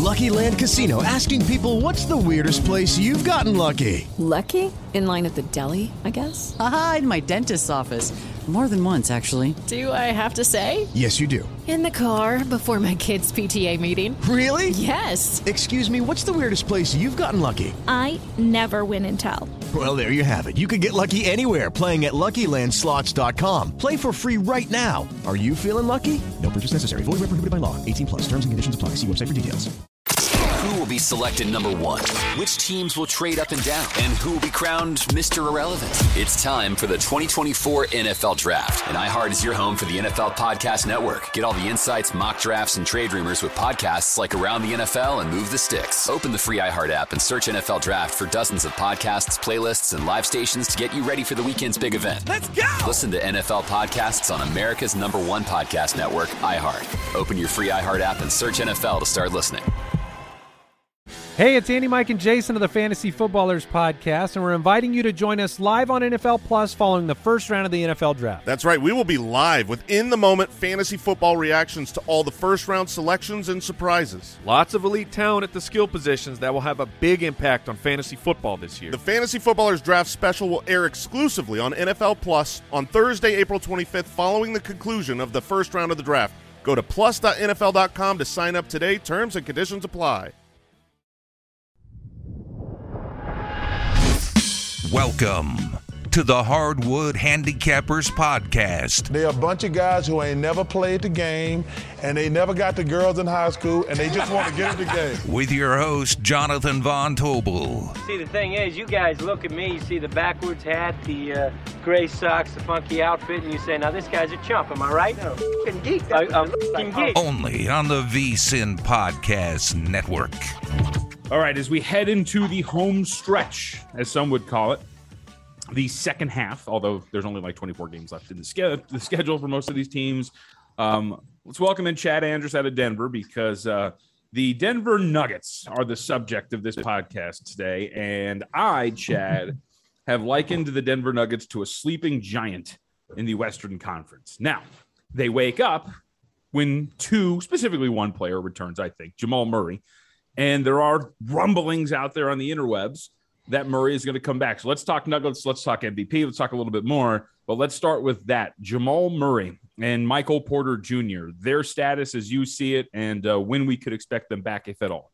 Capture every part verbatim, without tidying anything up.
Lucky Land Casino, asking people, what's the weirdest place you've gotten lucky? Lucky? In line at the deli, I guess? Aha, in my dentist's office. More than once, actually. Do I have to say? Yes, you do. In the car before my kids' P T A meeting. Really? Yes. Excuse me, what's the weirdest place you've gotten lucky? I never win and tell. Well, there you have it. You can get lucky anywhere, playing at Lucky Land Slots dot com. Play for free right now. Are you feeling lucky? No purchase necessary. Void where prohibited by law. eighteen plus. Terms and conditions apply. See website for details. Who will be selected number one? Which teams will trade up and down? And who will be crowned Mister Irrelevant? It's time for the twenty twenty-four N F L Draft. And iHeart is your home for the N F L Podcast Network. Get all the insights, mock drafts, and trade rumors with podcasts like Around the N F L and Move the Sticks. Open the free iHeart app and search N F L Draft for dozens of podcasts, playlists, and live stations to get you ready for the weekend's big event. Let's go! Listen to N F L podcasts on America's number one podcast network, iHeart. Open your free iHeart app and search N F L to start listening. Hey, it's Andy, Mike, and Jason of the Fantasy Footballers Podcast, and we're inviting you to join us live on N F L Plus following the first round of the N F L Draft. That's right. We will be live with in-the-moment fantasy football reactions to all the first-round selections and surprises. Lots of elite talent at the skill positions that will have a big impact on fantasy football this year. The Fantasy Footballers Draft Special will air exclusively on N F L Plus on Thursday, April twenty-fifth, following the conclusion of the first round of the draft. Go to plus dot N F L dot com to sign up today. Terms and conditions apply. Welcome to the Hardwood Handicappers Podcast. They're a bunch of guys who ain't never played the game, and they never got the girls in high school, and they just want to get in the game. With your host, Jonathan Von Tobel. See, the thing is, you guys look at me, you see the backwards hat, the uh, gray socks, the funky outfit, and you say, now this guy's a chump, am I right? No, f***ing geek. I, I'm f***ing geek. Only on the V S I N Podcast Network. All right, as we head into the home stretch, as some would call it, the second half, although there's only like twenty-four games left in the, ske- the schedule for most of these teams, um, let's welcome in Chad Andrews out of Denver, because uh, the Denver Nuggets are the subject of this podcast today. And I, Chad, have likened the Denver Nuggets to a sleeping giant in the Western Conference. Now, they wake up when two, specifically one player returns, I think, Jamal Murray. And there are rumblings out there on the interwebs that Murray is going to come back. So let's talk Nuggets. Let's talk M V P. Let's talk a little bit more. But let's start with that. Jamal Murray and Michael Porter Junior, their status as you see it, and uh, when we could expect them back, if at all.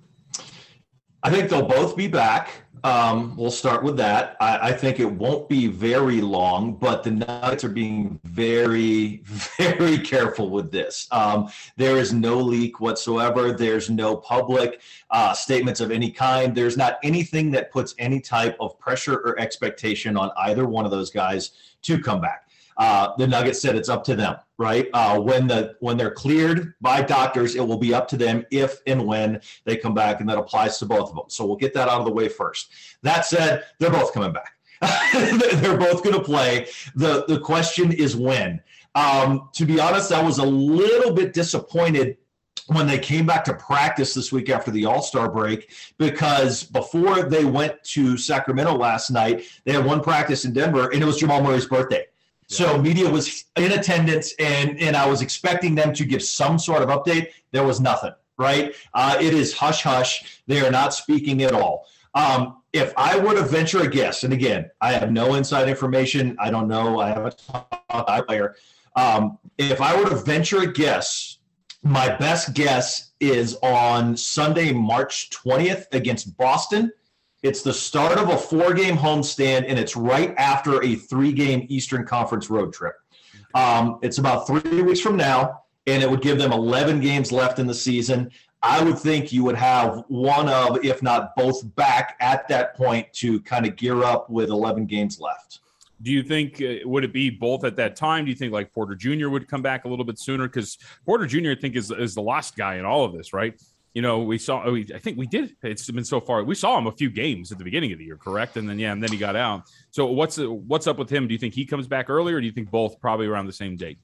I think they'll both be back. Um, we'll start with that. I, I think it won't be very long, but the Nuggets are being very, very careful with this. Um, there is no leak whatsoever. There's no public uh, statements of any kind. There's not anything that puts any type of pressure or expectation on either one of those guys to come back. Uh, the Nuggets said it's up to them, right? Uh, when the when they're cleared by doctors, it will be up to them if and when they come back, and that applies to both of them. So we'll get that out of the way first. That said, they're both coming back. They're both going to play. The, the question is when. Um, to be honest, I was a little bit disappointed when they came back to practice this week after the All-Star break, because before they went to Sacramento last night, they had one practice in Denver, and it was Jamal Murray's birthday. So media was in attendance, and, and I was expecting them to give some sort of update. There was nothing, right? Uh, it is hush-hush. They are not speaking at all. Um, if I were to venture a guess, and again, I have no inside information. I don't know. I haven't talked to that player. Um, if I were to venture a guess, my best guess is on Sunday, March twentieth against Boston. It's the start of a four-game homestand, and it's right after a three-game Eastern Conference road trip. Um, it's about three weeks from now, and it would give them eleven games left in the season. I would think you would have one of, if not both, back at that point to kind of gear up with eleven games left. Do you think, uh, would it be both at that time? Do you think like Porter Junior would come back a little bit sooner? Because Porter Junior, I think, is, is the lost guy in all of this, right? You know, we saw, I think we did, it's been so far, we saw him a few games at the beginning of the year, correct? And then, yeah, and then he got out. So what's what's up with him? Do you think he comes back earlier, or do you think both probably around the same date?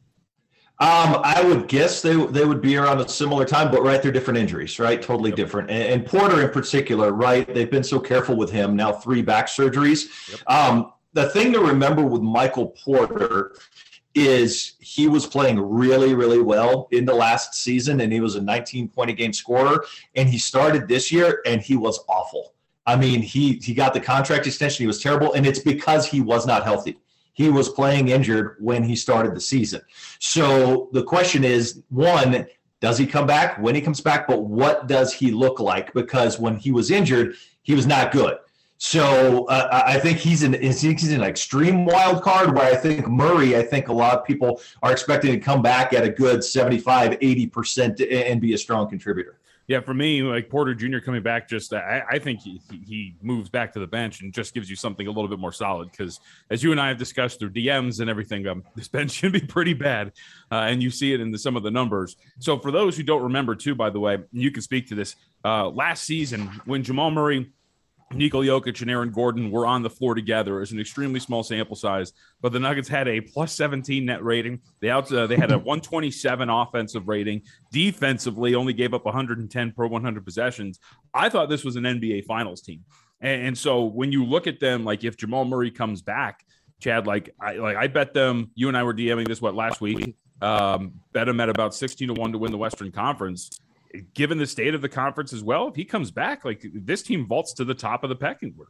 Um, I would guess they they would be around a similar time, but right, they're different injuries, right? Totally yep. different. And, and Porter in particular, right? They've been so careful with him. Now three back surgeries. Yep. Um, the thing to remember with Michael Porter is he was playing really, really well in the last season, and he was a nineteen point a game scorer, and he started this year, and he was awful. I mean, he he got the contract extension. He was terrible, and it's because he was not healthy. He was playing injured when he started the season. So the question is, one, does he come back? When he comes back, but what does he look like? Because when he was injured, he was not good. So uh, I think he's in he's an extreme wild card where I think Murray, I think a lot of people are expecting to come back at a good seventy-five, eighty percent and be a strong contributor. Yeah, for me, like Porter Junior coming back, just I, I think he, he moves back to the bench and just gives you something a little bit more solid because, as you and I have discussed through D Ms and everything, um, this bench can be pretty bad, uh, and you see it in the, some of the numbers. So for those who don't remember, too, by the way, you can speak to this. Uh, last season, when Jamal Murray, Nikola Jokic, and Aaron Gordon were on the floor together. It was an extremely small sample size, but the Nuggets had a plus seventeen net rating. They out uh, they had a one twenty-seven offensive rating. Defensively, only gave up one hundred ten per one hundred possessions. I thought this was an N B A Finals team, and, and so when you look at them, like if Jamal Murray comes back, Chad, like I like I bet them. You and I were DMing this what last week. Um, bet them at about sixteen to one to win the Western Conference. Given the state of the conference as well, if he comes back, like this team vaults to the top of the pecking order.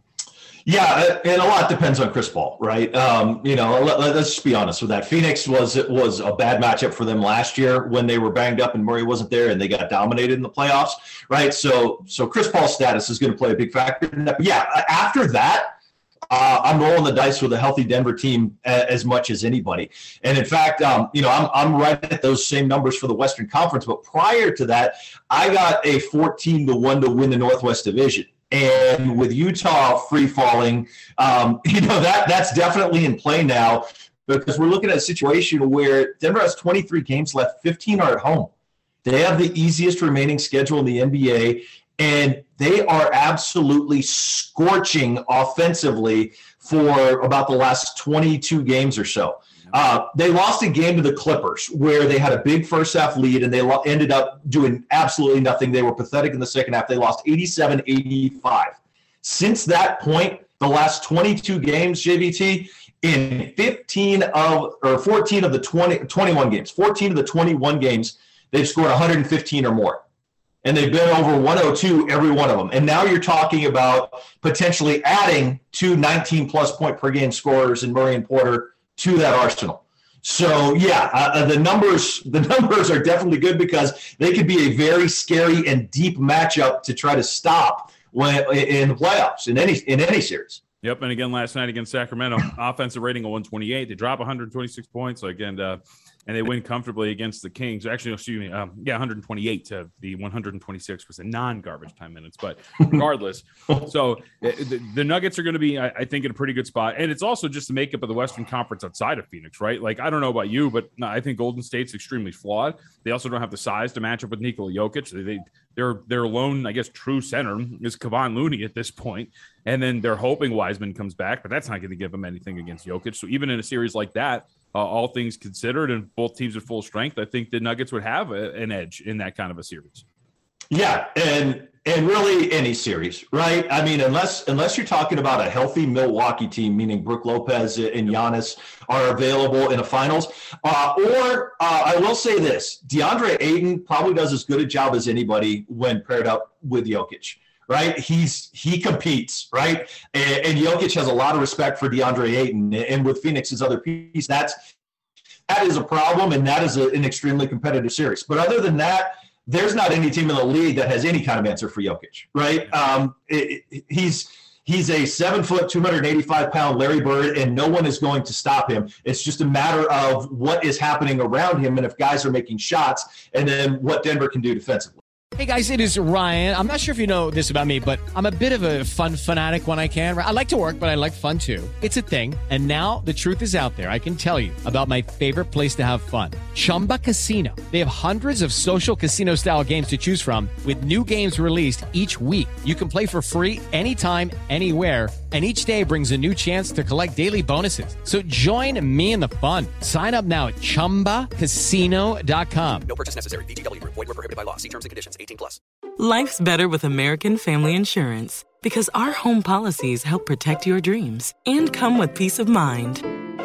Yeah, and a lot depends on Chris Paul, right? Um, you know, let, let's just be honest with that. Phoenix was it was a bad matchup for them last year when they were banged up and Murray wasn't there, and they got dominated in the playoffs, right? So, so Chris Paul's status is going to play a big factor in that. But yeah, after that, Uh, I'm rolling the dice with a healthy Denver team a, as much as anybody. And in fact, um, you know, I'm, I'm right at those same numbers for the Western Conference. But prior to that, I got a fourteen to one to win the Northwest Division. And with Utah free falling, um, you know, that that's definitely in play now because we're looking at a situation where Denver has twenty-three games left, fifteen are at home. They have the easiest remaining schedule in the N B A. And they are absolutely scorching offensively for about the last twenty-two games or so. Uh, they lost a game to the Clippers where they had a big first half lead and they lo- ended up doing absolutely nothing. They were pathetic in the second half. They lost eighty-seven eighty-five. Since that point, the last twenty-two games, J V T, in fifteen of or fourteen of the twenty, twenty-one games, fourteen of the twenty-one games, they've scored one hundred fifteen or more. And they've been over one oh two every one of them. And now you're talking about potentially adding two nineteen-plus point per game scorers in Murray and Porter to that arsenal. So, yeah, uh, the numbers the numbers are definitely good because they could be a very scary and deep matchup to try to stop when, in the playoffs, in any in any series. Yep, and again, last night against Sacramento, offensive rating of one twenty-eight. They drop one hundred twenty-six points. So, again, uh, and they win comfortably against the Kings. Actually, excuse me, um, yeah, one hundred twenty-eight to the one hundred twenty-six was a non-garbage time minutes. But regardless, so the, the Nuggets are going to be, I, I think, in a pretty good spot. And it's also just the makeup of the Western Conference outside of Phoenix, right? Like, I don't know about you, but no, I think Golden State's extremely flawed. They also don't have the size to match up with Nikola Jokic. They, they Their their lone, I guess, true center is Kevon Looney at this point. And then they're hoping Wiseman comes back, but that's not going to give them anything against Jokic. So even in a series like that, uh, all things considered, and both teams at full strength, I think the Nuggets would have a, an edge in that kind of a series. Yeah, and and really any series, right? I mean, unless unless you're talking about a healthy Milwaukee team, meaning Brook Lopez and Giannis are available in a finals, uh, or uh, I will say this: DeAndre Ayton probably does as good a job as anybody when paired up with Jokic. Right, he's he competes, right, and, and Jokic has a lot of respect for DeAndre Ayton, and with Phoenix's other piece, that's that is a problem, and that is a, an extremely competitive series. But other than that, there's not any team in the league that has any kind of answer for Jokic, right? Um, it, it, he's he's a seven foot, two hundred eighty-five pound Larry Bird, and no one is going to stop him. It's just a matter of what is happening around him, and if guys are making shots, and then what Denver can do defensively. Hey guys, it is Ryan. I'm not sure if you know this about me, but I'm a bit of a fun fanatic when I can. I like to work, but I like fun too. It's a thing. And now the truth is out there. I can tell you about my favorite place to have fun. Chumba Casino. They have hundreds of social casino style games to choose from with new games released each week. You can play for free anytime, anywhere. And each day brings a new chance to collect daily bonuses. So join me in the fun. Sign up now at chumba casino dot com. No purchase necessary. V G W. Void where prohibited by law. See terms and conditions. eighteen plus. Life's better with American Family Insurance because our home policies help protect your dreams and come with peace of mind.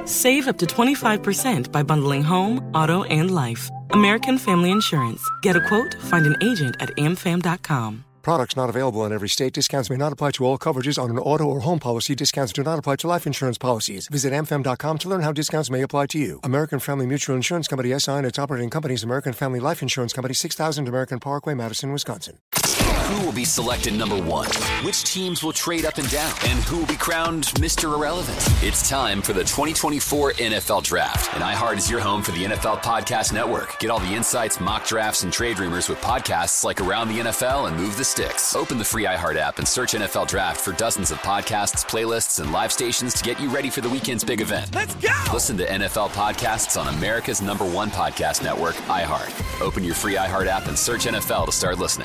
Save up to twenty-five percent by bundling home, auto, and life. American Family Insurance. Get a quote, find an agent at a m fam dot com. Products not available in every state. Discounts may not apply to all coverages on an auto or home policy. Discounts do not apply to life insurance policies. Visit a m fam dot com to learn how discounts may apply to you. American Family Mutual Insurance Company, S I and its operating companies, American Family Life Insurance Company, six thousand American Parkway, Madison, Wisconsin. Who will be selected number one? Which teams will trade up and down? And who will be crowned Mister Irrelevant? It's time for the twenty twenty-four N F L Draft. And iHeart is your home for the N F L Podcast Network. Get all the insights, mock drafts, and trade rumors with podcasts like Around the N F L and Move the Sticks. Open the free iHeart app and search N F L Draft for dozens of podcasts, playlists, and live stations to get you ready for the weekend's big event. Let's go! Listen to N F L podcasts on America's number one podcast network, iHeart. Open your free iHeart app and search N F L to start listening.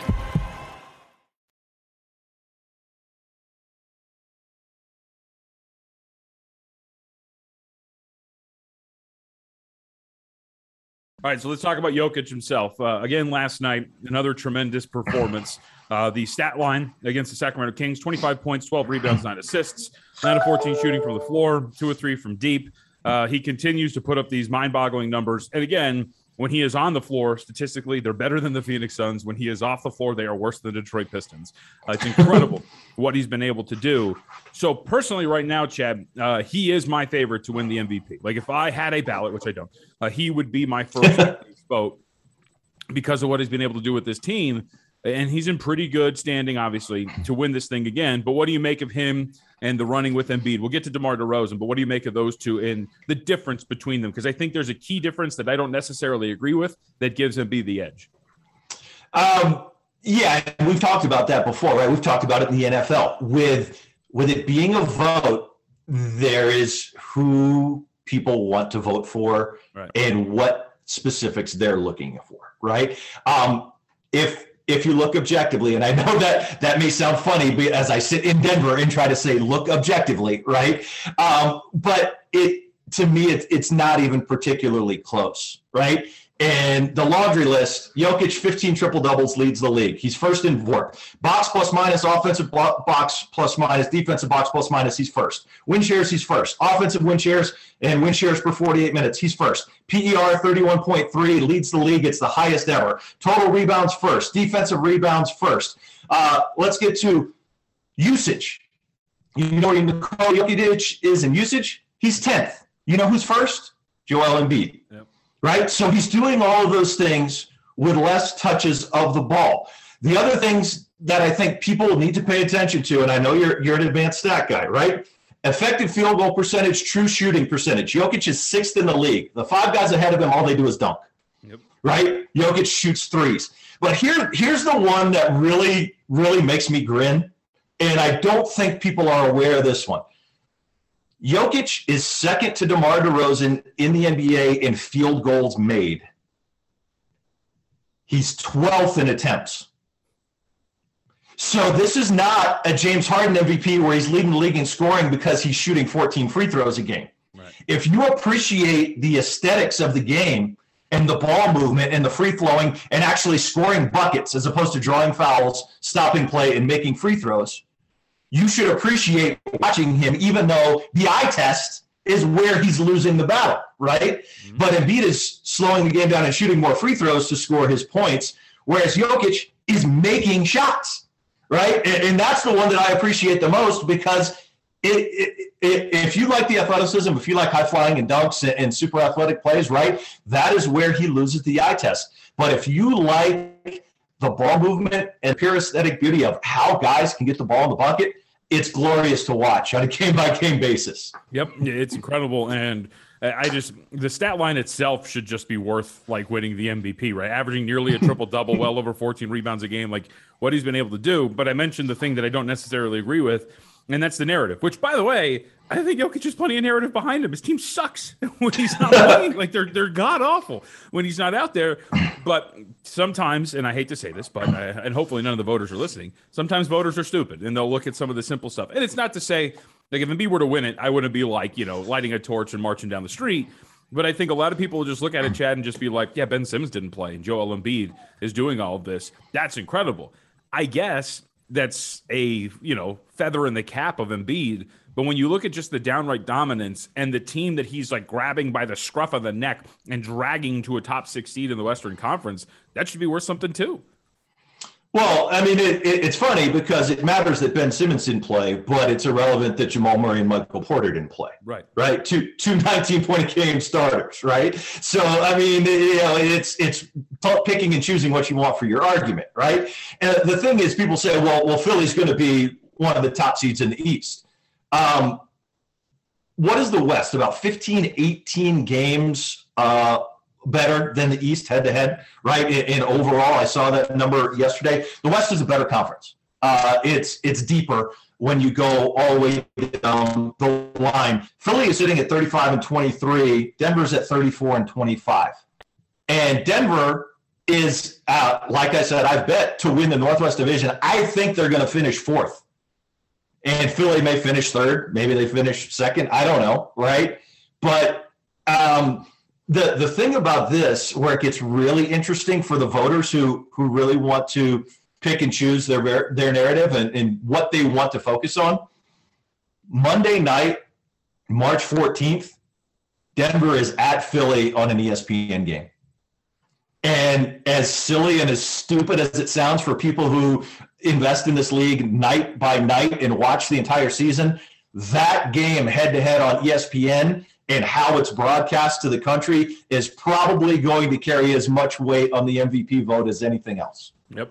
All right, so let's talk about Jokic himself. Uh, again, last night, another tremendous performance. Uh, the stat line against the Sacramento Kings, twenty-five points, twelve rebounds, nine assists, nine of fourteen shooting from the floor, two of three from deep. Uh, he continues to put up these mind-boggling numbers. And again, when he is on the floor, statistically, they're better than the Phoenix Suns. When he is off the floor, they are worse than the Detroit Pistons. Uh, it's incredible what he's been able to do. So personally right now, Chad, uh, he is my favorite to win the M V P. Like if I had a ballot, which I don't, uh, he would be my first vote because of what he's been able to do with this team. And he's in pretty good standing, obviously, to win this thing again. But what do you make of him and the running with Embiid? We'll get to DeMar DeRozan, but what do you make of those two and the difference between them? Because I think there's a key difference that I don't necessarily agree with that gives Embiid the edge. Um, yeah, we've talked about that before, right? We've talked about it in the N F L. With, with it being a vote, there is who people want to vote for right. and what specifics they're looking for, right? Um, if If you look objectively, and I know that that may sound funny, but as I sit in Denver and try to say, look objectively, right? Um, but it to me, it, it's not even particularly close, right? And the laundry list, Jokic, fifteen triple-doubles, leads the league. He's first in V O R P. Box plus minus, offensive box plus minus, defensive box plus minus, he's first. Win shares, he's first. Offensive win shares and win shares per forty-eight minutes, he's first. P E R thirty-one point three, leads the league. It's the highest ever. Total rebounds first. Defensive rebounds first. Uh, let's get to usage. You know where Nikola Jokic is in usage? He's tenth. You know who's first? Joel Embiid. Yep. Right? So he's doing all of those things with less touches of the ball. The other things that I think people need to pay attention to, and I know you're you're an advanced stat guy, right? Effective field goal percentage, true shooting percentage. Jokic is sixth in the league. The five guys ahead of him, all they do is dunk. Yep. Right? Jokic shoots threes. But here, here's the one that really, really makes me grin, and I don't think people are aware of this one. Jokic is second to DeMar DeRozan in the N B A in field goals made. He's twelfth in attempts. So this is not a James Harden M V P where he's leading the league in scoring because he's shooting fourteen free throws a game. Right. If you appreciate the aesthetics of the game and the ball movement and the free flowing and actually scoring buckets as opposed to drawing fouls, stopping play, and making free throws, you should appreciate watching him, even though the eye test is where he's losing the battle, right? Mm-hmm. But Embiid is slowing the game down and shooting more free throws to score his points, whereas Jokic is making shots, right? And, and that's the one that I appreciate the most because it, it, it, if you like the athleticism, if you like high-flying and dunks and, and super athletic plays, right, that is where he loses the eye test. But if you like the ball movement and pure aesthetic beauty of how guys can get the ball in the bucket, it's glorious to watch on a game-by-game basis. Yep, it's incredible. And I just – the stat line itself should just be worth, like, winning the M V P, right? Averaging nearly a triple-double, well over fourteen rebounds a game, like what he's been able to do. But I mentioned the thing that I don't necessarily agree with, and that's the narrative, which, by the way, I think Jokic has plenty of narrative behind him. His team sucks when he's not playing. Like, they're they're god-awful when he's not out there. But sometimes, and I hate to say this, but I, and hopefully none of the voters are listening, sometimes voters are stupid, and they'll look at some of the simple stuff. And it's not to say, like, if Embiid were to win it, I wouldn't be, like, you know, lighting a torch and marching down the street. But I think a lot of people will just look at it, Chad, and just be like, yeah, Ben Simmons didn't play, and Joel Embiid is doing all of this. That's incredible. I guess that's a, you know, feather in the cap of Embiid. But when you look at just the downright dominance and the team that he's like grabbing by the scruff of the neck and dragging to a top six seed in the Western Conference, that should be worth something too. Well, I mean, it, it, it's funny because it matters that Ben Simmons didn't play, but it's irrelevant that Jamal Murray and Michael Porter didn't play. Right. Right. Two two nineteen-point game starters. Right. So, I mean, you know, it's it's picking and choosing what you want for your argument. Right. And the thing is, people say, well, well, Philly's going to be one of the top seeds in the East. Um, what is the West? About fifteen, eighteen games uh better than the East head-to-head, right? In, in overall, I saw that number yesterday. The West is a better conference. Uh, it's it's deeper when you go all the way down the line. Philly is sitting at thirty-five and twenty-three. Denver's at thirty-four and twenty-five. And Denver is, uh, like I said, I bet to win the Northwest Division. I think they're going to finish fourth. And Philly may finish third. Maybe they finish second. I don't know, right? But um, – The the thing about this, where it gets really interesting for the voters who who really want to pick and choose their their narrative and, and what they want to focus on, Monday night, March fourteenth, Denver is at Philly on an E S P N game. And as silly and as stupid as it sounds for people who invest in this league night by night and watch the entire season, that game head-to-head on E S P N and how it's broadcast to the country is probably going to carry as much weight on the M V P vote as anything else. Yep.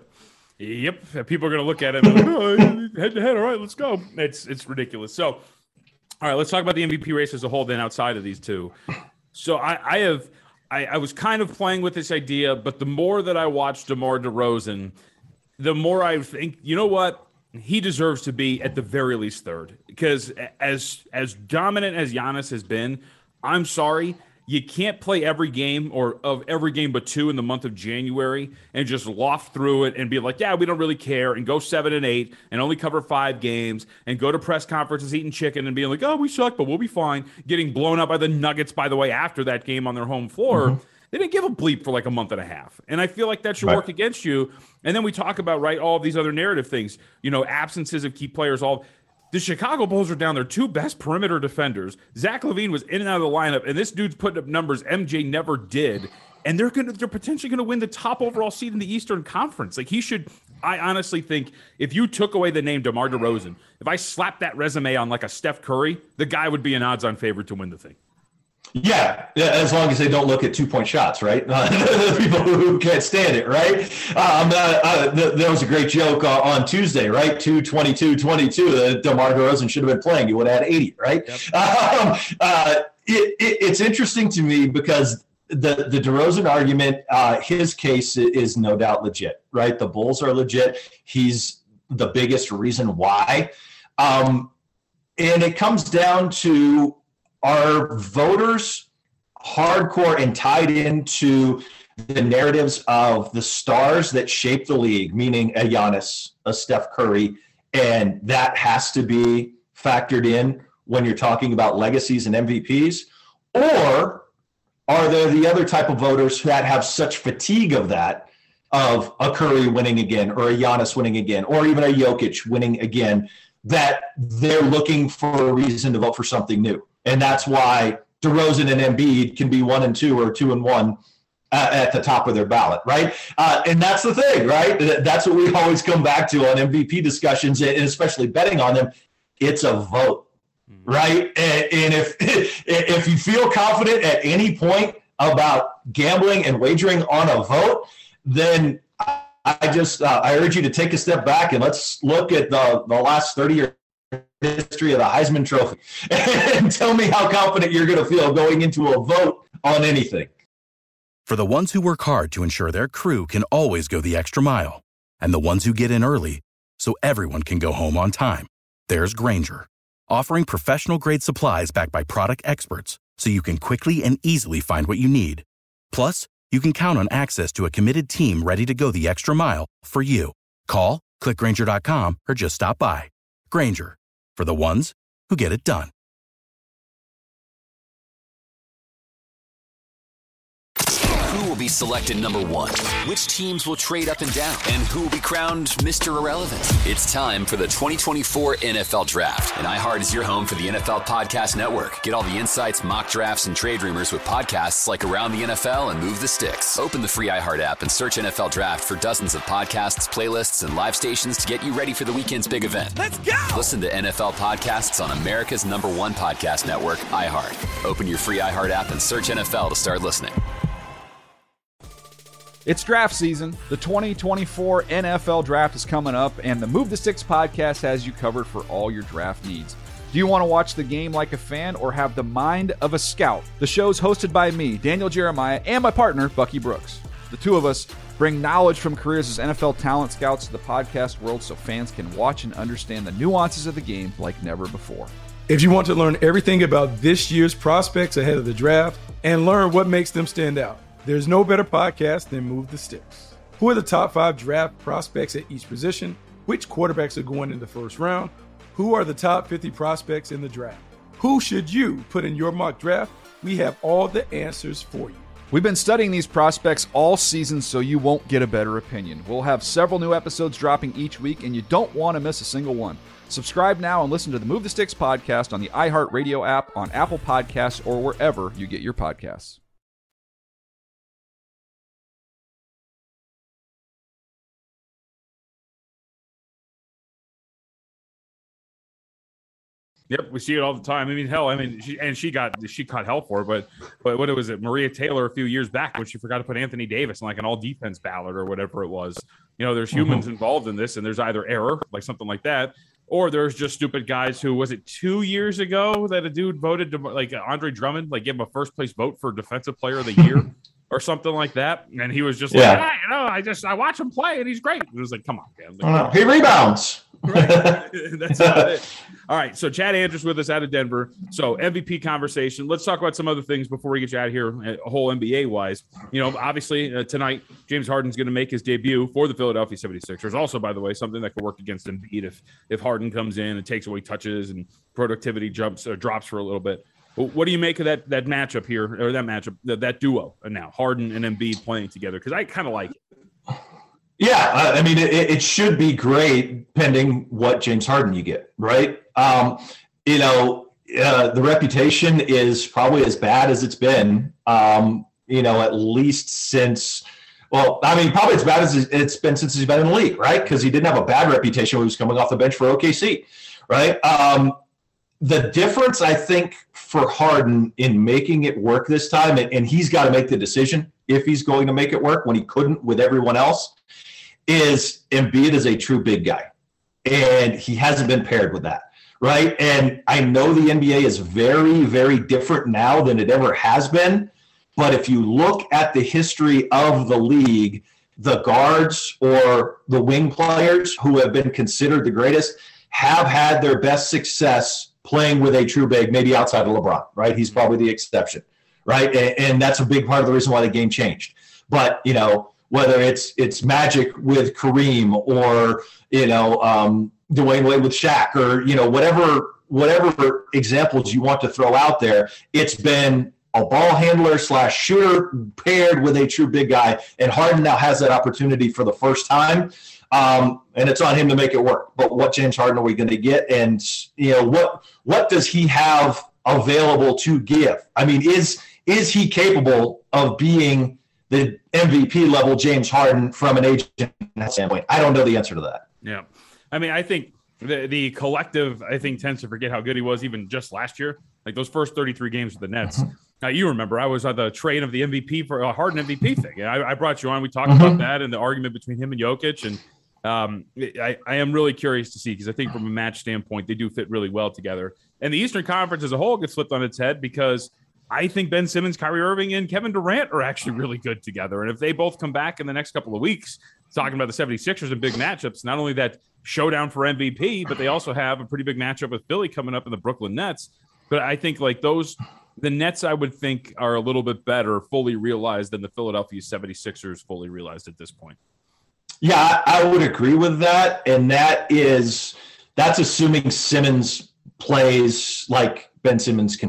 Yep. People are going to look at it and be like, oh, head to head. All right, let's go. It's it's ridiculous. So, all right, let's talk about the M V P race as a whole then outside of these two. So I, I have I, I was kind of playing with this idea, but the more that I watched DeMar DeRozan, the more I think, you know what? He deserves to be at the very least third, because as as dominant as Giannis has been, I'm sorry, you can't play every game or of every game but two in the month of January and just loft through it and be like, yeah, we don't really care, and go seven and eight and only cover five games and go to press conferences eating chicken and being like, oh, we suck, but we'll be fine. Getting blown up by the Nuggets, by the way, after that game on their home floor. Mm-hmm. They didn't give a bleep for like a month and a half. And I feel like that should right. work against you. And then we talk about, right, all of these other narrative things, you know, absences of key players. All the Chicago Bulls are down their two best perimeter defenders. Zach LaVine was in and out of the lineup, and this dude's putting up numbers M J never did. And they're going to, they're potentially going to win the top overall seed in the Eastern Conference. Like he should, I honestly think if you took away the name DeMar DeRozan, if I slapped that resume on like a Steph Curry, the guy would be an odds-on favorite to win the thing. Yeah, as long as they don't look at two-point shots, right? Uh, the people who can't stand it, right? Um, uh, uh, th- there was a great joke uh, on Tuesday, right? two twenty-two twenty-two, uh, DeMar DeRozan should have been playing. He would have had eighty, right? Yep. Um, uh, it, it, it's interesting to me because the, the DeRozan argument, uh, his case is no doubt legit, right? The Bulls are legit. He's the biggest reason why. Um, and it comes down to, are voters hardcore and tied into the narratives of the stars that shape the league, meaning a Giannis, a Steph Curry, and that has to be factored in when you're talking about legacies and M V Ps? Or are there the other type of voters that have such fatigue of that, of a Curry winning again, or a Giannis winning again, or even a Jokic winning again, that they're looking for a reason to vote for something new? And that's why DeRozan and Embiid can be one and two or two and one uh, at the top of their ballot, right? Uh, and that's the thing, right? That's what we always come back to on M V P discussions, and especially betting on them. It's a vote, right? And, and if if you feel confident at any point about gambling and wagering on a vote, then I just uh, I urge you to take a step back and let's look at the, the last thirty years history of the Heisman Trophy and tell me how confident you're going to feel going into a vote on anything. For the ones who work hard to ensure their crew can always go the extra mile, and the ones who get in early so everyone can go home on time, there's Grainger, offering professional-grade supplies backed by product experts so you can quickly and easily find what you need. Plus, you can count on access to a committed team ready to go the extra mile for you. Call, click Grainger dot com, or just stop by. Grainger, for the ones who get it done. Who will be selected number one? Which teams will trade up and down? And who will be crowned Mister Irrelevant? It's time for the twenty twenty-four N F L Draft. And iHeart is your home for the N F L Podcast Network. Get all the insights, mock drafts, and trade rumors with podcasts like Around the N F L and Move the Sticks. Open the free iHeart app and search N F L Draft for dozens of podcasts, playlists, and live stations to get you ready for the weekend's big event. Let's go! Listen to N F L podcasts on America's number one podcast network, iHeart. Open your free iHeart app and search N F L to start listening. It's draft season. The twenty twenty-four N F L Draft is coming up, and the Move the Sticks podcast has you covered for all your draft needs. Do you want to watch the game like a fan or have the mind of a scout? The show's hosted by me, Daniel Jeremiah, and my partner, Bucky Brooks. The two of us bring knowledge from careers as N F L talent scouts to the podcast world so fans can watch and understand the nuances of the game like never before. If you want to learn everything about this year's prospects ahead of the draft and learn what makes them stand out, there's no better podcast than Move the Sticks. Who are the top five draft prospects at each position? Which quarterbacks are going in the first round? Who are the top fifty prospects in the draft? Who should you put in your mock draft? We have all the answers for you. We've been studying these prospects all season so you won't get a better opinion. We'll have several new episodes dropping each week, and you don't want to miss a single one. Subscribe now and listen to the Move the Sticks podcast on the iHeartRadio app, on Apple Podcasts, or wherever you get your podcasts. Yep, we see it all the time. I mean, hell, I mean, she, and she got she caught hell for it, but but what was it, Maria Taylor a few years back when she forgot to put Anthony Davis in like an all defense ballot or whatever it was. You know, there's humans mm-hmm. involved in this, and there's either error, like something like that, or there's just stupid guys who, was it two years ago that a dude voted to, like Andre Drummond, like give him a first place vote for defensive player of the year or something like that, and he was just yeah. like, ah, you know, I just I watch him play and he's great. It was like, come on, man. Like, he rebounds. Right. That's about it. All right. So Chad Andrews with us out of Denver. So M V P conversation. Let's talk about some other things before we get you out of here, a whole N B A wise. You know, obviously uh, tonight, James Harden's going to make his debut for the Philadelphia seventy-sixers. Also, by the way, something that could work against Embiid if, if Harden comes in and takes away touches and productivity jumps or drops for a little bit. What do you make of that that matchup here, or that matchup, that, that duo now, Harden and Embiid playing together? Because I kind of like it. Yeah, I mean, it, it should be great, pending what James Harden you get, right? Um, you know, uh, the reputation is probably as bad as it's been, um, you know, at least since, well, I mean, probably as bad as it's been since he's been in the league, right? Because he didn't have a bad reputation when he was coming off the bench for O K C, right? Um, the difference, I think, for Harden in making it work this time, and, and he's got to make the decision if he's going to make it work when he couldn't with everyone else, is Embiid is a true big guy, and he hasn't been paired with that, right? And I know the N B A is very, very different now than it ever has been, but if you look at the history of the league, the guards or the wing players who have been considered the greatest have had their best success playing with a true big, maybe outside of LeBron, right? He's probably the exception, right? And, and that's a big part of the reason why the game changed. But, you know, whether it's it's Magic with Kareem or, you know, um, Dwayne Wade with Shaq or, you know, whatever whatever examples you want to throw out there, it's been a ball handler slash shooter paired with a true big guy. And Harden now has that opportunity for the first time. Um, and it's on him to make it work. But what James Harden are we going to get? And, you know, what what does he have available to give? I mean, is is he capable of being the M V P level James Harden from an agent standpoint? I don't know the answer to that. Yeah. I mean, I think the the collective, I think, tends to forget how good he was even just last year. Like those first thirty-three games with the Nets. Mm-hmm. Now, you remember I was on the train of the M V P for a Harden M V P thing. I, I brought you on. We talked mm-hmm. about that and the argument between him and Jokic. And um, I, I am really curious to see, because I think from a match standpoint, they do fit really well together. And the Eastern Conference as a whole gets flipped on its head because I think Ben Simmons, Kyrie Irving, and Kevin Durant are actually really good together. And if they both come back in the next couple of weeks, talking about the seventy-sixers and big matchups, not only that showdown for M V P, but they also have a pretty big matchup with Philly coming up in the Brooklyn Nets. But I think like those, the Nets, I would think, are a little bit better fully realized than the Philadelphia seventy-sixers fully realized at this point. Yeah, I would agree with that. And that is, that's assuming Simmons plays like Ben Simmons can play.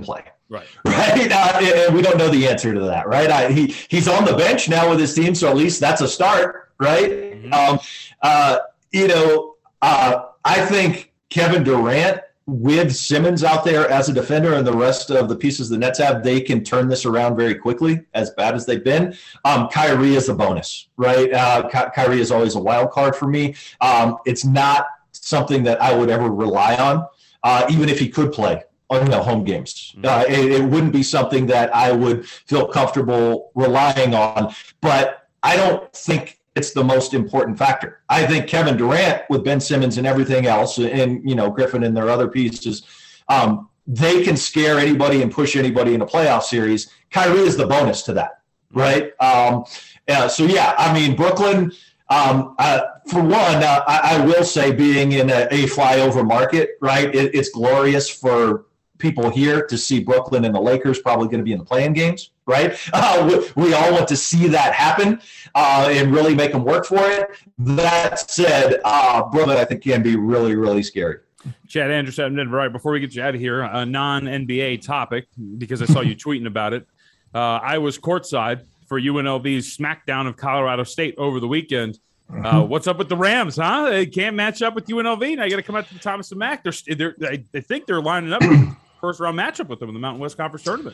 Right. Right. Uh, and we don't know the answer to that. Right. I, he he's on the bench now with his team, so at least that's a start. Right. Mm-hmm. Um, uh, you know, uh, I think Kevin Durant with Simmons out there as a defender and the rest of the pieces the Nets have, they can turn this around very quickly, as bad as they've been. Um, Kyrie is a bonus, right? Uh, Ky- Kyrie is always a wild card for me. Um, it's not something that I would ever rely on, uh, even if he could play on you know, home games. Uh, it, it wouldn't be something that I would feel comfortable relying on, but I don't think it's the most important factor. I think Kevin Durant with Ben Simmons and everything else, and you know Griffin and their other pieces, um, they can scare anybody and push anybody in a playoff series. Kyrie is the bonus to that, right? Um, uh, so yeah, I mean Brooklyn. Um, uh, for one, uh, I, I will say, being in a, a flyover market, right? It, it's glorious for people here to see Brooklyn and the Lakers probably going to be in the play-in games, right? Uh, we, we all want to see that happen uh, and really make them work for it. That said, uh, Brooklyn, I think, can be really, really scary. Chad Anderson, right before we get you out of here, a non-N B A topic, because I saw you tweeting about it. Uh, I was courtside for U N L V's smackdown of Colorado State over the weekend. Uh, what's up with the Rams, huh? They can't match up with U N L V. Now you got to come out to the Thomas and Mack. They're, they're, they, they think they're lining up first round matchup with them in the Mountain West Conference tournament.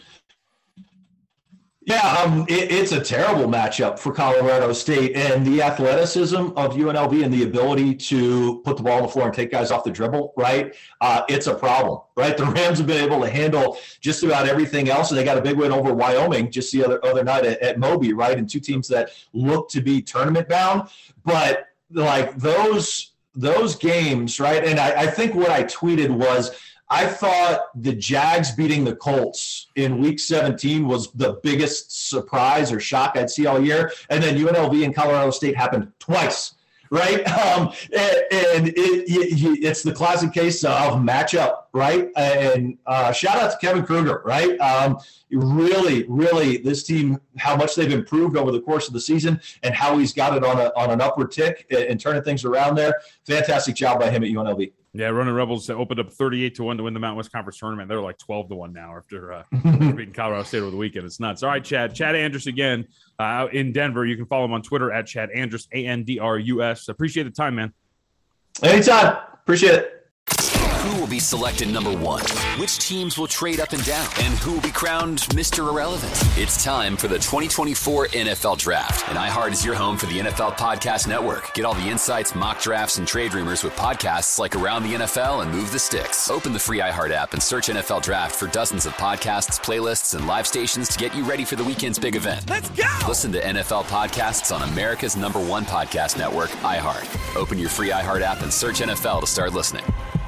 Yeah, um, it, it's a terrible matchup for Colorado State, and the athleticism of U N L V and the ability to put the ball on the floor and take guys off the dribble, right? Uh, it's a problem, right? The Rams have been able to handle just about everything else, and they got a big win over Wyoming just the other other night at, at Moby, right? And two teams that look to be tournament bound, but like those those games, right? And I, I think what I tweeted was, I thought the Jags beating the Colts in week seventeen was the biggest surprise or shock I'd see all year. And then U N L V and Colorado State happened twice, right? Um, and and it, it, it's the classic case of matchup, right? And uh, shout out to Kevin Kruger, right? Um, really, really, this team, how much they've improved over the course of the season and how he's got it on, a, on an upward tick and, and turning things around there. Fantastic job by him at U N L V. Yeah, Running Rebels opened up thirty-eight to one to win the Mountain West Conference tournament. They're like twelve to one now after uh, beating Colorado State over the weekend. It's nuts. All right, Chad. Chad Andrus again uh, in Denver. You can follow him on Twitter at Chad Andrus, A N D R U S. Appreciate the time, man. Anytime. Appreciate it. Who will be selected number one? Which teams will trade up and down? And who will be crowned Mister Irrelevant? It's time for the twenty twenty-four N F L Draft. And iHeart is your home for the N F L Podcast Network. Get all the insights, mock drafts, and trade rumors with podcasts like Around the N F L and Move the Sticks. Open the free iHeart app and search N F L Draft for dozens of podcasts, playlists, and live stations to get you ready for the weekend's big event. Let's go! Listen to N F L podcasts on America's number one podcast network, iHeart. Open your free iHeart app and search N F L to start listening.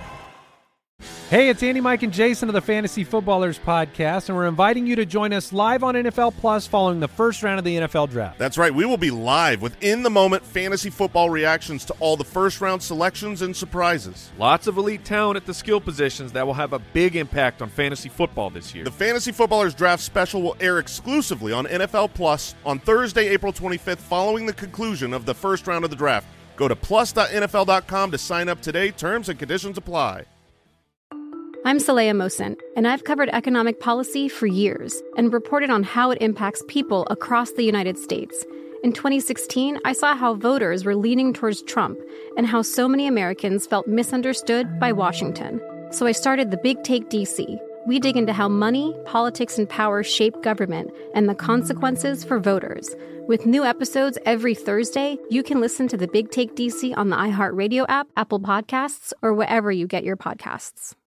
Hey, it's Andy, Mike, and Jason of the Fantasy Footballers Podcast, and we're inviting you to join us live on N F L Plus following the first round of the N F L Draft. That's right. We will be live with in-the-moment fantasy football reactions to all the first-round selections and surprises. Lots of elite talent at the skill positions that will have a big impact on fantasy football this year. The Fantasy Footballers Draft Special will air exclusively on N F L Plus on Thursday, April twenty-fifth, following the conclusion of the first round of the draft. Go to plus dot N F L dot com to sign up today. Terms and conditions apply. I'm Saleha Mohsen, and I've covered economic policy for years and reported on how it impacts people across the United States. In twenty sixteen, I saw how voters were leaning towards Trump and how so many Americans felt misunderstood by Washington. So I started The Big Take D C. We dig into how money, politics, and power shape government and the consequences for voters. With new episodes every Thursday, you can listen to The Big Take D C on the iHeartRadio app, Apple Podcasts, or wherever you get your podcasts.